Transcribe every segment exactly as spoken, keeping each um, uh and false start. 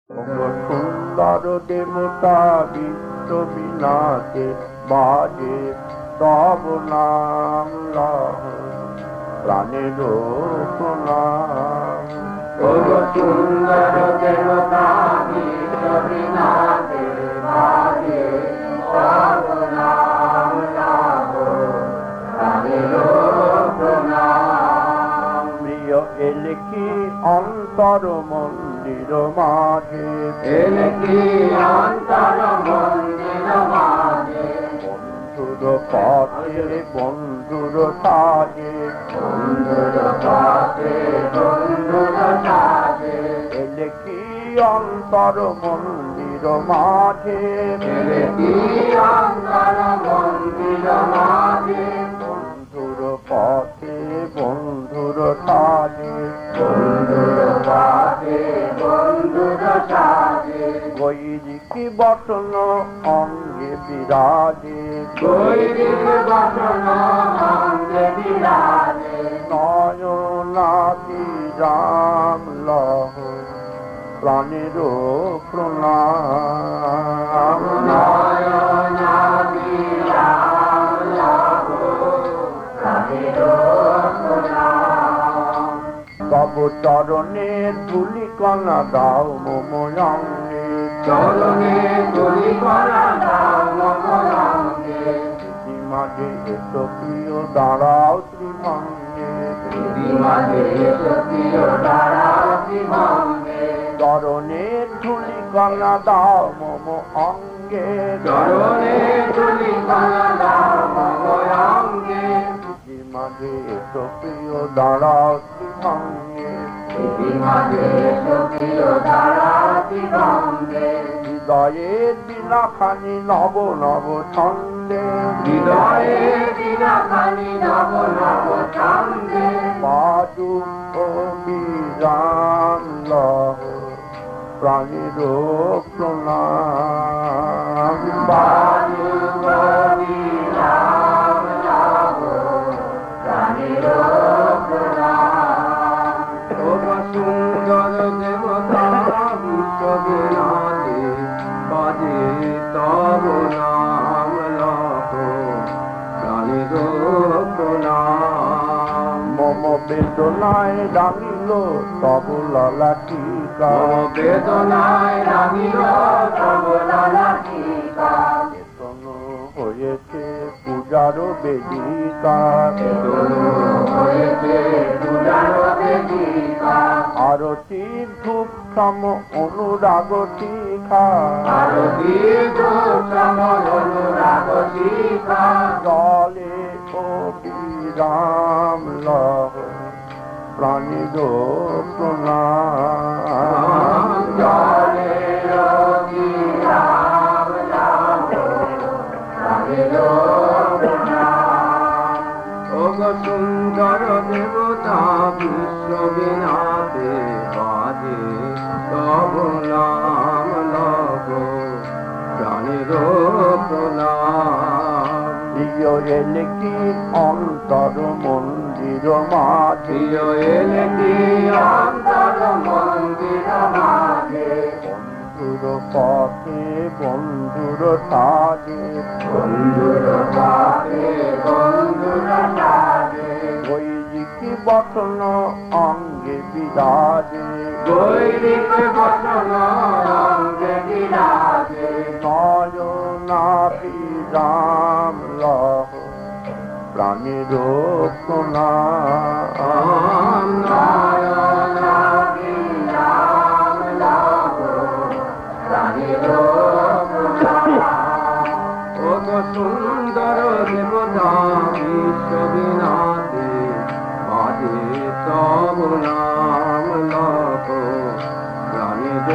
সুন্দর দেবতা বিশ্ব বিনাশে বাজে তব নাম প্রাণের প্রণাম। সুন্দর দেবতা বিশ্ব বিনাশে বাজে তব নাম প্রাণের প্রণাম। প্রিয় এলে কি অন্তর মন্দির মাঝে, এলে কি অন্তর মন্দির মাঝে, বন্ধুর পথে বন্ধুর সাজে, বন্ধুর পথে বন্ধুর সাজে। এলে কি অন্তর মন্দির মাঝে, এলে কি অন্তর মন্দির মাঝে, বন্ধুর পথে বন্ধুর সাজে, বন্ধুর পথে বন্ধুর সাজে। বৈদিক বসন অঙ্গে বিরাজে, বৈদিক বসন অঙ্গে বিরাজে, নয়নাদি রাম লহ প্রাণের প্রণাম। নয়নাদি রাম লহ প্রাণের প্রণাম। তব চরণের ধুলি কণা দাও মম অঙ্গে, চরণে ধুলি কণা দাও মম অঙ্গে। মাঝে এত প্রিয় দাঁড়াও শ্রীভঙ্গে, মাঝে সতীয় দাঁড়াও শ্রীভঙ্গে। চরণের ধুলি কণা দাও মম অঙ্গে, চরণে ধুলি কণা দাও মম অঙ্গে। মাঝে এত প্রিয় দাঁড়াও শ্রীভঙ্গে, মাঝে সতীয় দাঁড়াও শ্রীভঙ্গে। হৃদয়ের বিনাখানি নব নব ছন্দে, হৃদয়ে বিনাখানি নব নব ছন্দে। বাজু বিরাম লহ প্রাণের প্রণাম। বাজু বিরাম লহ প্রাণের প্রণাম। ও সুন্দর দেবতা বিশ্ব বিনাশে বাজে তব নাম লহ প্রাণের প্রণাম। মম বেদনায় রাঙিল তব ললাটিকা, বেদনায় রাঙিল তব ললাটিকা। বেতন হয়েছে পূজার বেদিকা, হয়েছে পূজার বেদিকা। আরতি ধূপ সম অনুরাগ শিখা, আরতি ধূপ সম অনুরাগ শিখা। জলে ও বিরাম লহ প্রাণীর প্রণাম। জলে রবি রাম রাম প্রাণের প্রণাম। ও সুন্দর দেবতা বিশ্ব বিনাশে বাজে তব নাম লহ প্রাণের প্রণাম। প্রিয় এলে কি অন্তর মন্দির মাঝে, এলে কি অন্তর মন্দির মাঝে, বন্ধুর পথে বন্ধুর সাজে, বন্ধুর পথে বন্ধুর সাজে। বৈদিক বসন অঙ্গে বিরাজে, বৈদিক বসন অঙ্গে বিরাজে, নয়নাদি রাম লহ প্রাণের প্রণাম। নয়নাদি রাম লহ প্রাণের প্রণাম। ও সুন্দর দেবতা বিশ্ব বিনাশে বাজে তব নাম লহ প্রাণের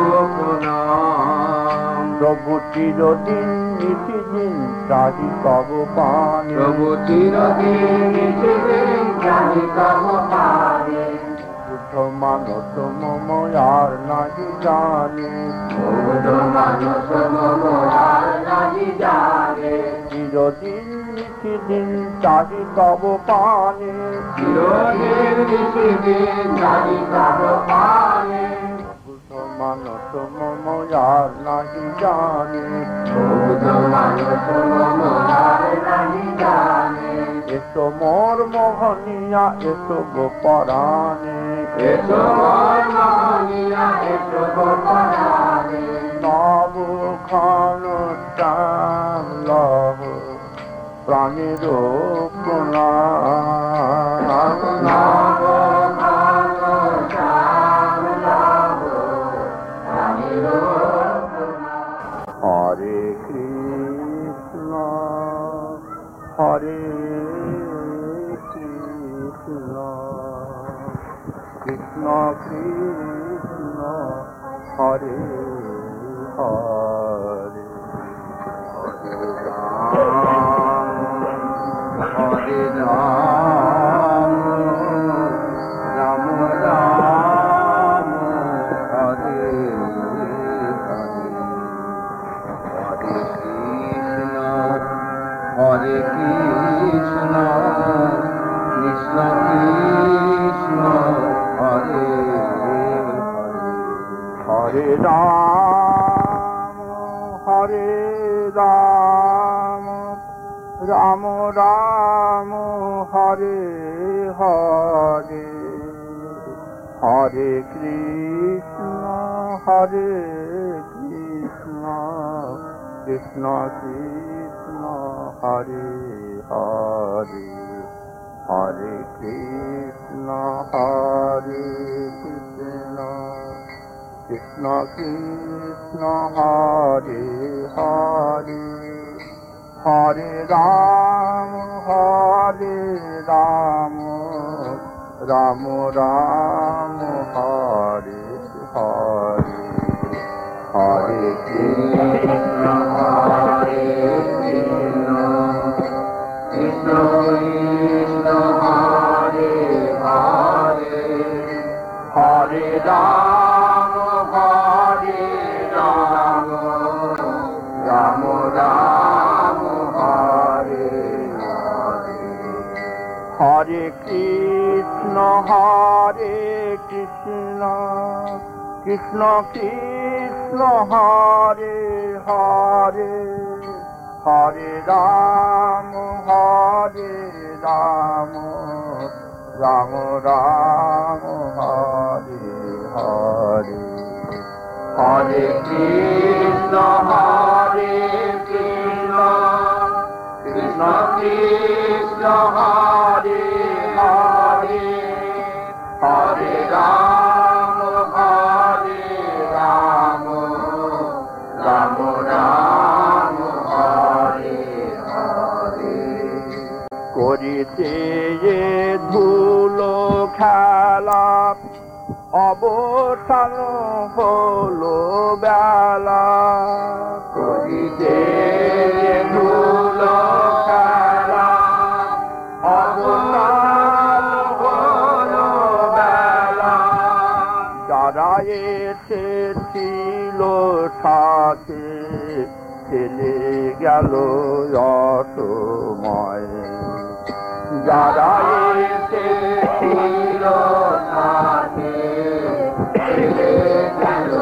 প্রণাম। প্রভু চিরদিন নিশিদিন চাহি তব পানে, প্রভু চিরদিন নিশিদিন চাহি তব পানে। বুদ্ধ মানস মম আর নাহি জানে, বুদ্ধ মানস মম আর নাহি জানে। চিরদিন নিশিদিন চাহি তব পানে, চিরদিন নিশিদিন চাহি তব পানে। মানুষ মম আর নাহি জানে বুদ্ধ মানুষ মম আর নাহি জানে এসো মোর মোহনিয়া এসো গোপরাণে এসো মোর মোহনিয়া এসো গোপরাণে নব খান শ্যাম লহ প্রাণীর প্রণাম নব খান শ্যাম লহ প্রাণীর হরে কৃষ্ণ হরে কৃষ্ণ কৃষ্ণ কৃষ্ণ হরে হরে হরে রাম হরে রাম রাম রাম হরে হরে কৃষ্ণ কৃষ্ণ কৃষ্ণ হরে হরে রাম হরে রাম রাম রাম হরে হরে হরে কৃষ্ণ হরে কৃষ্ণ কৃষ্ণ কৃষ্ণ হরে হরে হরে কৃষ্ণ হরে কৃষ্ণ কৃষ্ণ কৃষ্ণ হরে হরে হরে রাম হরে রাম রাম রাম হরে হরে হরে কৃষ্ণ হরে কৃষ্ণ কৃষ্ণ কৃষ্ণ হরে হরে হরে রাম হরে রাম রাম রাম হরে হরে হরে কৃষ্ণ হরে কৃষ্ণ কৃষ্ণ কৃষ্ণ হরে হরে হরে রাম হরে রাম রাম রাম হরে হরে হরে কৃষ্ণ হরে কৃষ্ণ কৃষ্ণ কৃষ্ণ হরে হরে হরে রাম হরে রাম রাম রাম হরে হরে করিতে যে ধুলো খেলা অবসান হলো বেলা করিতে ধুলো খেলা অবসান হলো বেলা যারা এসেছিল সাথে চলে গেল অসময় যারা এসেছিল সাথে চলে গেল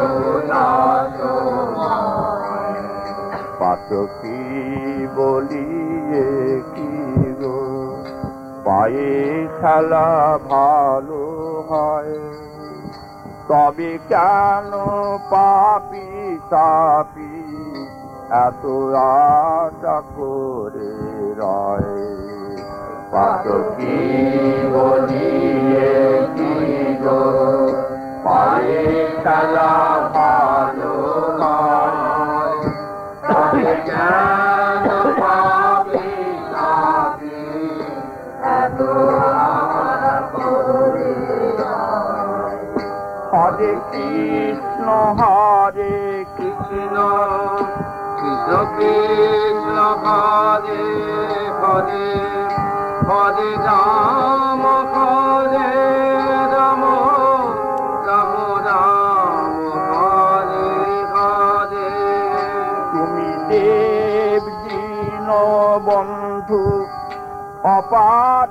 অসময় পাতকি বলিয়ে কি গো পায়ে খেলা ভালো হয় তবে কেন পাপি তাপি এত আশা করে রয় পাতকি বলিয়ে কি গো পায়ে খেলা ভালো হয় তবে কেন পাপি তাপি এত আশা করে রয় হরে কৃষ্ণ হরে কৃষ্ণ কৃষ্ণ কৃষ্ণ হরে হরে হরে রাম হরে রাম রাম রাম হরে হরে তুমি দেব দীন বন্ধু অপার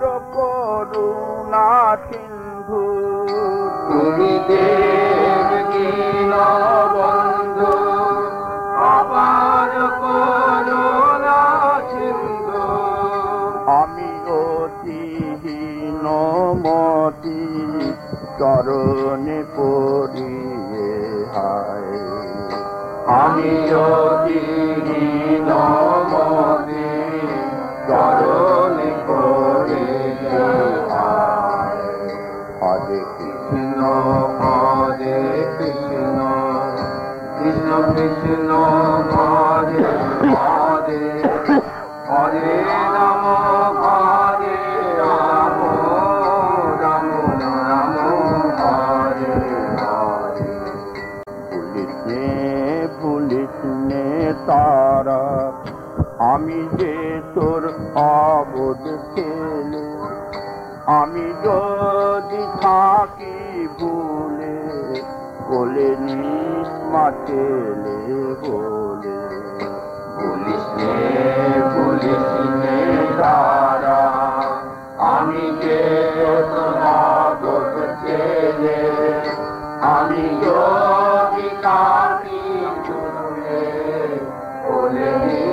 করুণা সিন্ধু তুমি দেব দীন বন্ধু আবার করুণা সিন্ধু আমি অতিহীন মতি চরণে পড়িয়ে হায় আমি অতিহীন মতি চরণে পড়িয়ে হায় হরে কৃষ্ণ হরে কৃষ্ণ কৃষ্ণ কৃষ্ণ হরে হরে হরে রাম হরে রাম রাম রাম হরে হরে পুলিশ নে পুলিশ নে তারা আমি যে তোর অবোধ ছেলে আমি যদি থাকি ভুলে বলে নিস মাছেলে বলে পুলিশ নে পুলিশ নে তারা আমি যে তোমার ছেলে আমি যদি কাটি চুলে বলে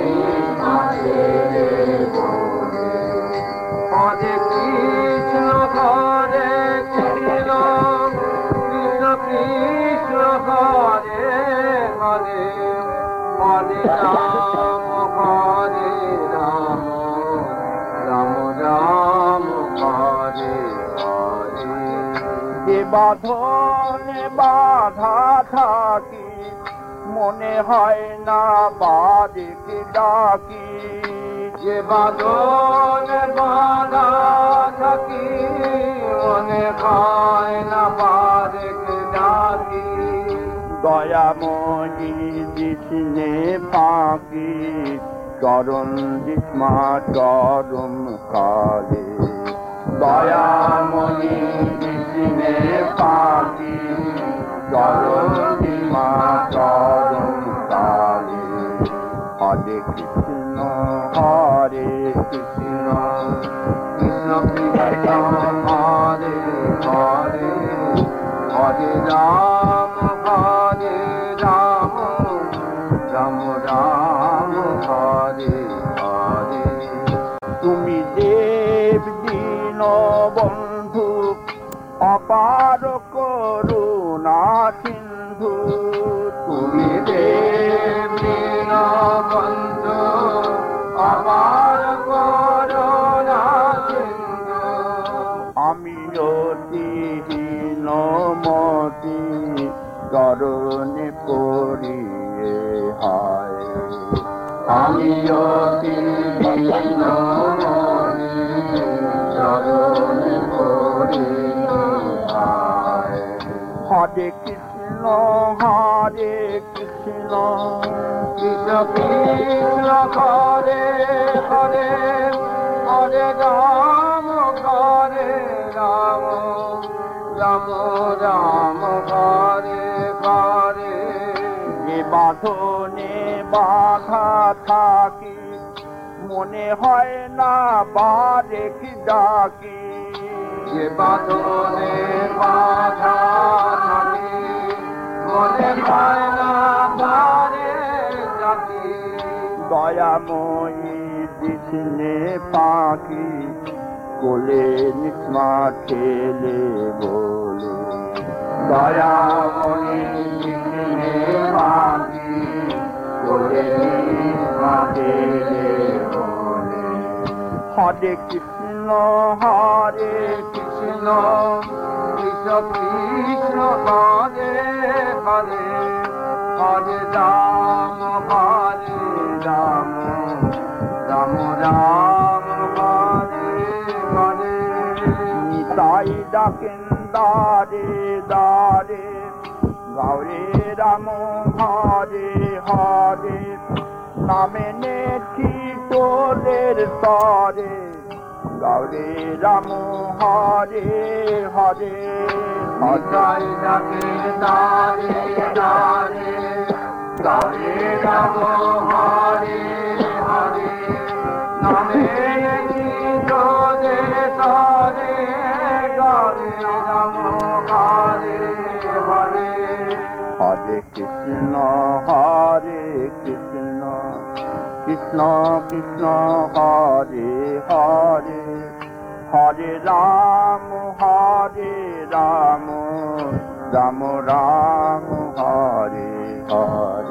ছেলে বলে হরে কৃষ্ণ হরে কৃষ্ণ কৃষ্ণ কৃষ্ণ হরে হরে হরে রাম হরে রাম রাম রাম হরে হরে যে বাঁধনে বাধা থাকি মনে হয় না বাদিকে ডাকি যে বাঁধন বাঁধা থাকি মনে হয় না বারেক ডাকি দয়াময়ী দিসনে ফাঁকি চরণ দিসমা চরম কালে দয়াময়ী দিসনে ফাঁকি চরণ দিসমা চরণ কালে হরে কৃষ্ণ হরে কৃষ্ণ কৃষ্ণ কৃষ্ণ হরে হরে হরে রাম হরে রাম রাম রাম হরে হরে তুমি দেব দীন বন্ধু অপার করুণা সিন্ধু তুমি দেব দীন বন্ধু আমার করুণা সিন্ধু আমি অতিহীন মতি চরণে পড়িয়ে হায় আমি অতিহীন মতি চরণে পড়িয়ে হায় হরে কৃষ্ণ হরে কৃষ্ণ কৃষ্ণ কৃষ্ণ হরে হরে হরে রাম হরে রাম রাম রাম হরে হরে যে বাঁধনে বাধা থাকি মনে হয় না বারেক ডাকি যে বাঁধনে বাধা থাকে মনে হয় না বারে জাতি দয়াময়ী দিসনে পাখি কোলে নিসমা ঠেলে বলে দয়াময়ী দিসনে পাখি কোলে নিসমা ঠেলে বলে হরে কৃষ্ণ হরে কৃষ্ণ কৃষ্ণ কৃষ্ণ হরে হরে হরে রাম হরে রাম রাম রাম হরে হরে নিতাই ডাকেন দারে দারে গৌরে রাম হরে হরে নামে নেছি তোদের তরে গৌরে রাম হরে হরে হরে ডাকে দারে দারে গৌরে রাম হরে হরে নামে তোরে তরে গৌরে রাম হরে হরে Hare Krishna, Hare Krishna, Krishna Krishna, Hare Hare, Hare Rama, Hare Rama, Rama Rama, Hare Hare.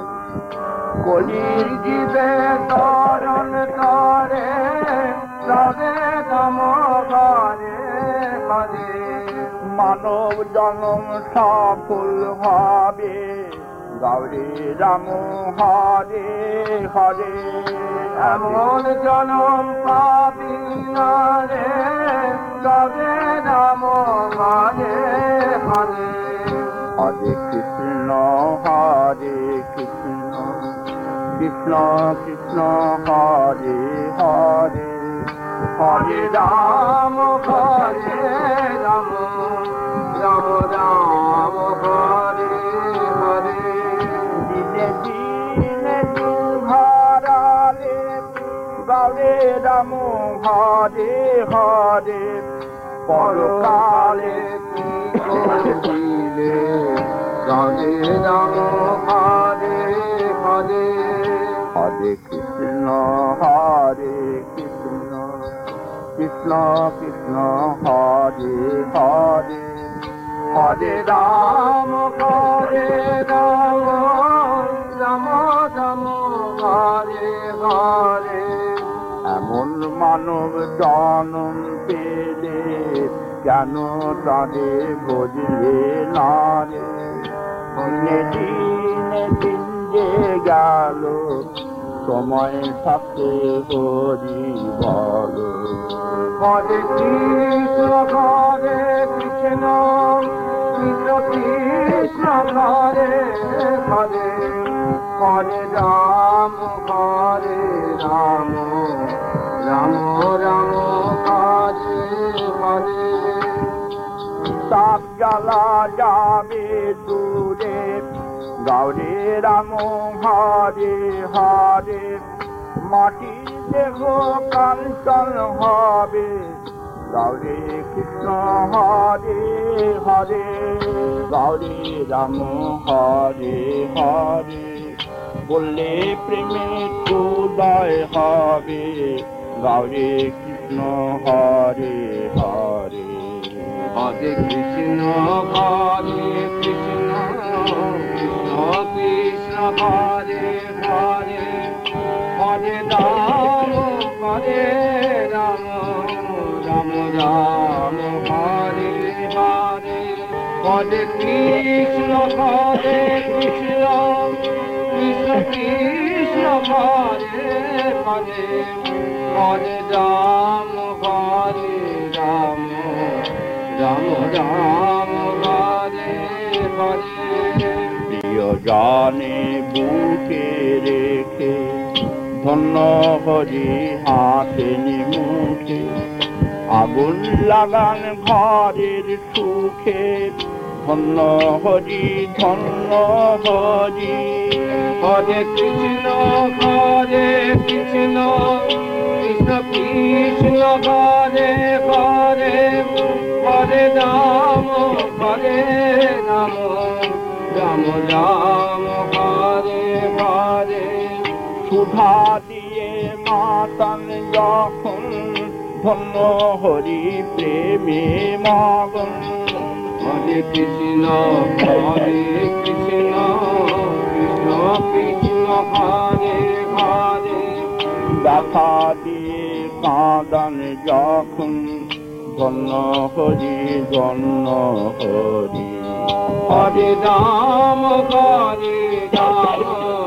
Kolir jibe taran tare, Radhe Rama, Hare Hare. মানব জনম সফল হবে, গৌরী রাম হরে হরে। এমন জনম পাবি না রে, গৌরী রাম হরে হরে। হরে কৃষ্ণ হরে কৃষ্ণ, কৃষ্ণ কৃষ্ণ হরে হরে, হরে রাম হরে রাম, রাম রাম হরে হরে। দিনে দিনে দুহারালে, গৌরে রাম হরে হরে। পরকালে কি করিলে, গৌরে রাম হরে হরে। হরে কৃষ্ণ হরে কৃষ্ণ, কৃষ্ণ কৃষ্ণ হরে হরে, হরে রাম হরে রাম, রাম রাম হরে হরে। এমন মানব জনম পেলে, কেন তাদের বুঝলে না রে। দিনে দিনে দিন যে গেল, সময় থাকতে হরি বল। হরে কৃষ্ণ হরে কৃষ্ণ, কৃষ্ণ কৃষ্ণ হরে হরে, হরে রাম হরে রাম, রাম রাম হরে হরে। তাপ জ্বালা যাবে দূরে, গৌরী রাম হরে হরে। মাটি দেহ কাঞ্চন হবে, গৌরী কৃষ্ণ হরে হরে। গৌরী রাম হরে হরে, বললে প্রেমে উদয় হবে, গৌরী কৃষ্ণ হরে হরে। হরে কৃষ্ণ হরে কৃষ্ণ, কৃষ্ণ কৃষ্ণ হরে হরে, হরে রাম হরে রাম, রাম রাম হরে হরে। হরে কৃষ্ণ হরে কৃষ্ণ, কৃষ্ণ কৃষ্ণ হরে হরে, হরে রাম হরে রাম, রাম রাম হরে হরে। প্রিয় জানে বুকে রেখে, ধন্য হরি হাতে মুখে। আগুন লাগান ঘরের সুখে, ধন্য হরি ধন্য হরি। হরে কৃষ্ণ হরে কৃষ্ণ, কৃষ্ণ কৃষ্ণ হরে হরে, হরে রাম হরে রাম, রাম রাম হরে হরে। সুধা দিয়ে মাতান যখন, ধন্য হরি প্রেমে মগন। হরে কৃষ্ণ হরে কৃষ্ণ, কৃষ্ণ কৃষ্ণ হরে হরে। ব্যথা দিয়ে কাঁদান যখন, ধন্য হরি ধন্য হরি। হরে রাম হরে রাম,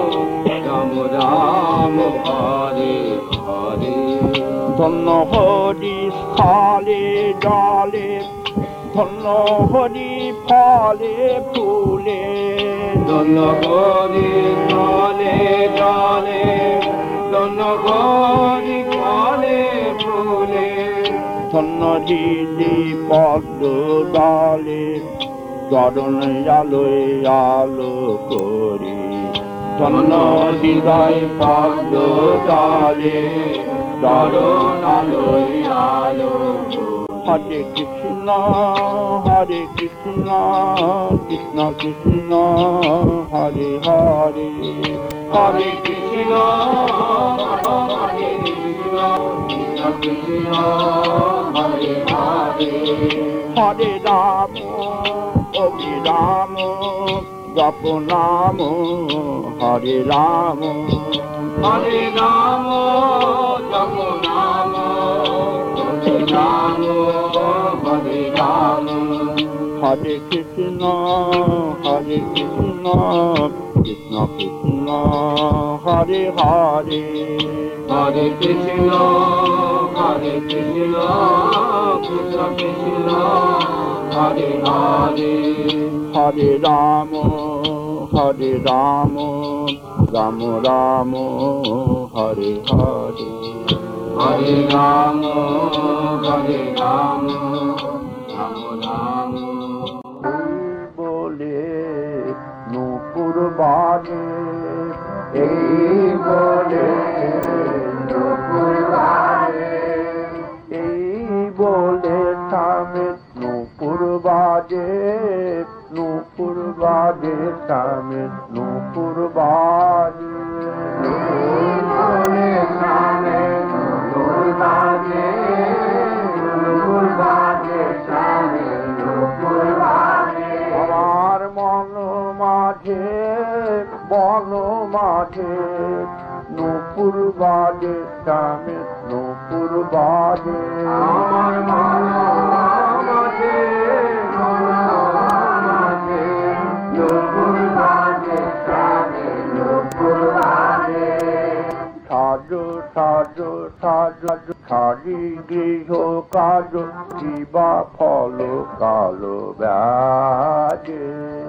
রাম রাম হরে হরে। ধন্য হরি স্থলে জলে, ধন্য হরি ফলে ফুলে। ধন্য হরি ফলে জলে, ধন্য হরি ফলে ফুলে। ধন্য হৃদি পদ্ম দলে, চরণ আলোয় আলো করি। ধন্য হৃদয় পদ্ম দলে, চরণ আলোয় আলো করি। Hare Krishna, Hare Krishna, Krishna Krishna, Hare Hare, Hare Krishna, Hare Krishna, Krishna Krishna, Hare Hare, Hare Rama, Hare Rama, Japo Namo, Hare Rama, Hare Rama, Japo Namo, Hare Rama, Hare Rama, Hare Krishna, Hare Krishna, Krishna Krishna, Hare Hare, Hare Krishna, Hare Krishna, Krishna Krishna, Hare Hare, Hare Rama, Hare Rama, Rama Rama, Hare Hare, Hare Rama, Hare Rama, Rama Rama. বলে নূপুর বাজে, এই বলে নূপুর বাজে, এই বলে থামে নূপুর বাজে, নূপুর বাজে থামে নূপুর বাজে, এই বলে থামে নূপুর বাজে, নূপুর বাজে থামে নূপুর বাজে। আমার মন মাঝে বন মাঝে নূপুর বাজে থামে নূপুর বাজে, আমার মন মাঝে বন মাঝে নূপুর বাজে থামে নূপুর বাজে। সাজো সাজো সাজো সাজি গৃহ কাজ কিবা ফল কালো ব্যাজে,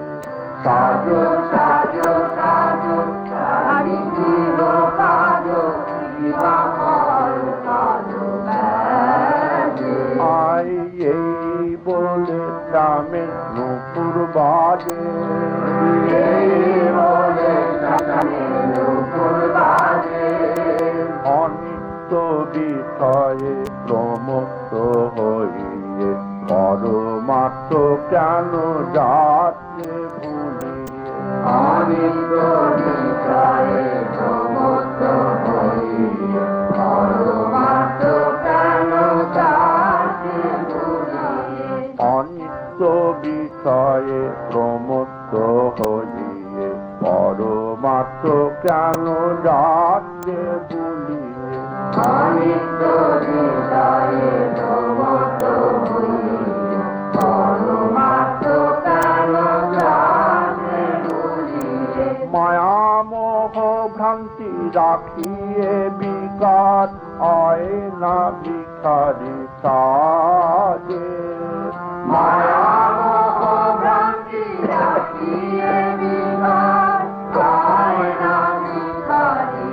সাজো সাজো সাজো সাজি গৃহ কাজ কিবা ফল কালো ব্যাজে। আই এই বলে থামে নূপুর বাজে, এই বলে থামে নূপুর বাজে। অনিত্য বিষয়ে প্রমত্ত হইয়ে পরমাত্ম কেন যাচ্ছে ভুলিয়ে, অনিত্য বিষয়ে প্রমত্ত হইয়ে পরমাত্ম কেন যাচ্ছে ভুলিয়ে, অনিত্য বিষয়ে প্রমত্ত হইয়ে পরমাত্ম কেন যাচ্ছে ভুলিয়ে, অনিত্য বিষয়ে প্রমত্ত হইয়ে পরমাত্ম কেন যাচ্ছে ভুলিয়ে। মায়ামোহ ভ্রান্তি রাখিয়ে বিকার আয়না ভিখারি সাজে, মায়ামোহ ভ্রান্তি রাখিয়ে বিকার আয়না ভিখারি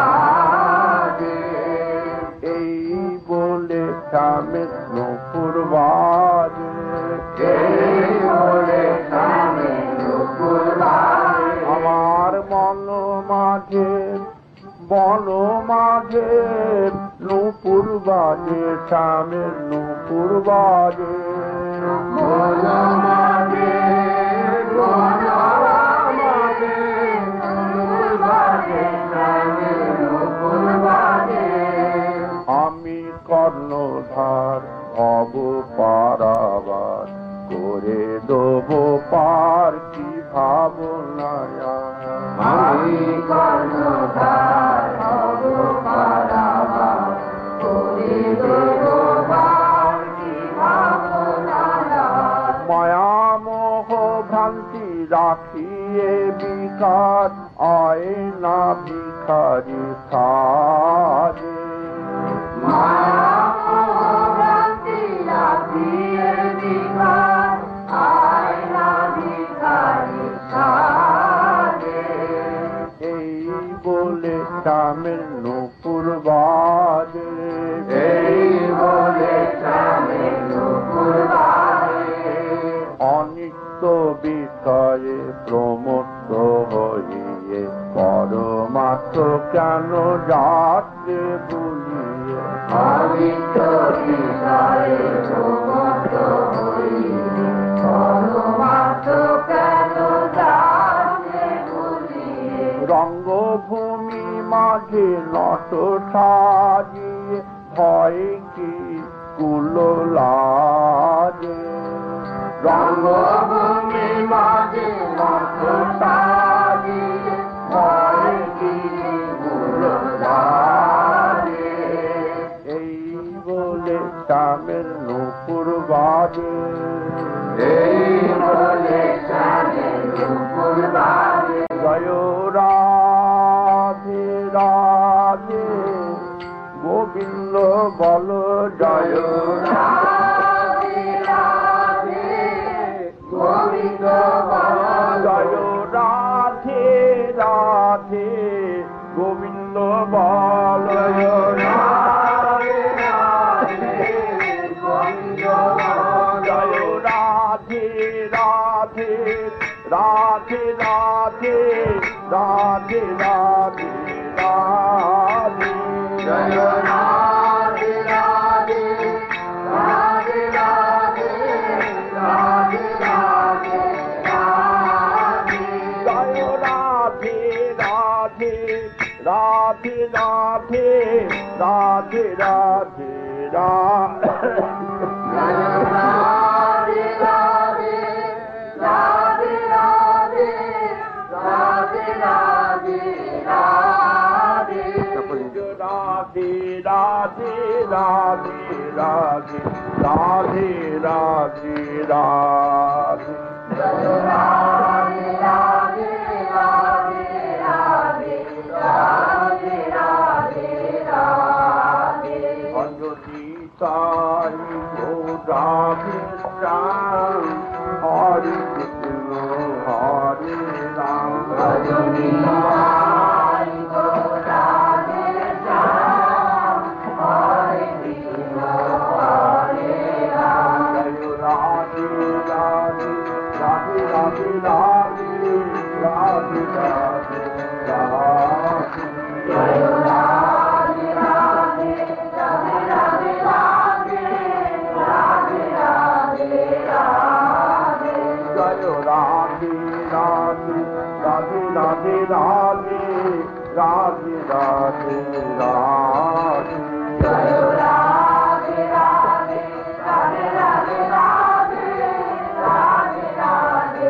সাজে। এই বলে থামে নূপুর বাজে, এই বলে থামে নূপুর বাজে। আমার মন মাঝে বন মাঝে নূপুর বাজে থামে নূপুর বাজে, বন মাঝে বন মাঝে নূপুর বাজে থামে নূপুর বাজে। আমি কর্ণধার হব পারাবার করে দেব পার কি ভাবনায়, আমি কর্ণধার হব পারাবার করে দেব পার কি ভাবনায়। মায়ামোহ ভ্রান্তি রাখিয়ে বিকার আয়না ভিখারি সাজে, মায়ামোহ ভ্রান্তি রাখিয়ে বিকার আয়না ভিখারি সাজে। এই বলে থামে নূপুর বাজে, এই বলে থামে নূপুর বাজে। অনিত্য বিষয়ে প্রমত্ত হইয়ে পরমাত্ম কেন যাচ্ছে ভুলিয়ে, পবিত্র হৃদয়ে সমস্ত হই পরমার্থ কেন যাচ্ছে ভুলিয়ে রঙ্গভূমি মাঝে নত সাজিয়ে ভয় কি কুলো লাগে রঙ্গভূমি মাঝে নত সাজিয়ে ভয় কি কুলো লাগে এই বলে শ্যামের নুপুর বাজে এই বলে শ্যামের নুপুর বাজে জয় রাধে রাধে গোবিন্দ বল জয় রাধে রাধে গোবিন্দ বল জয় রাধে রাধে গোবিন্দ বল জয় রাধে রাধে গোবিন্দ বল জয় রাধে রাধে রাধে রাধে রাধে রাধে রাধে জয় রাধে রাধে রাধে রাধে রাধে রাধে রাধে জয় রাধে রাধে রাধে রাধে রাধে রাধে রাধে জয় রাধে রাধে রাধে রাধে রাধে রাধে রাধে রাধে রাধে রাধে রাধে রাধে রাধে রাধে জয় রাধে রাধে রাধে রাধে রাধে রাধে রাধে ভজতি তাই রাধে শ্যাম হরি কৃষ্ণ হরে রাম ভজনি মাই গো রাধে শ্যাম হরে কৃষ্ণ হরে রাম জয় রাধে রাধে রাধে রাধে রাধে রাধে রাধে রাধে জয় রাধে রাধে রাধে রাধে রাধে রাধে রাধে রাধে জয় রাধে রাধে রাধে রাধে রাধে রাধে রাধে রাধে জয় রাধে রাধে রাধে রাধে রাধে রাধে রাধে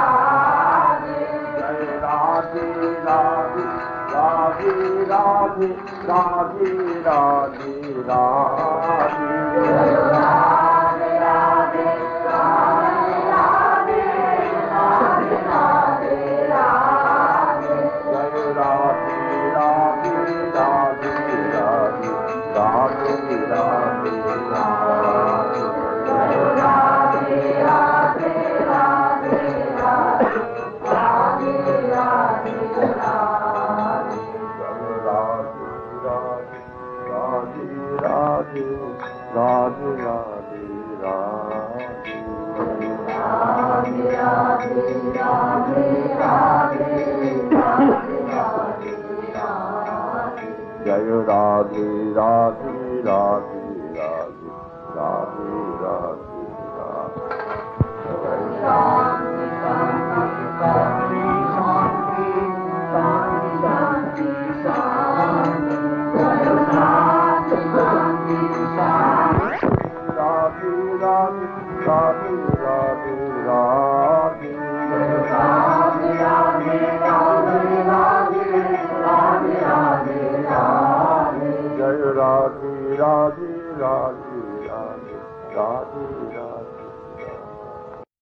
রাধে জয় রাধে রাধে রাধে রাধে রাধে রাধে রাধে জয় রাধে রাধে রাধে রাধে রাধে রাধে রাধে জয় রাধে রাধে রাধে রাধে রাধে রাধে রাধে জয় রাধে রাধে রাধে রাধে রাধে রাধে রাধে राधे राधे राधे राधे राधे राधे राधे राधे राधे राधे जय राधे राधे राधे राधे राधे राधे राधे शांति शांति शांति शांति शांति शांति जय शांति शांति शांति राधे राधे राधे राधे राधे राधे राधे राधे राधे राधे राधे राधे जय राधे राधे राधे राधे राधे राधे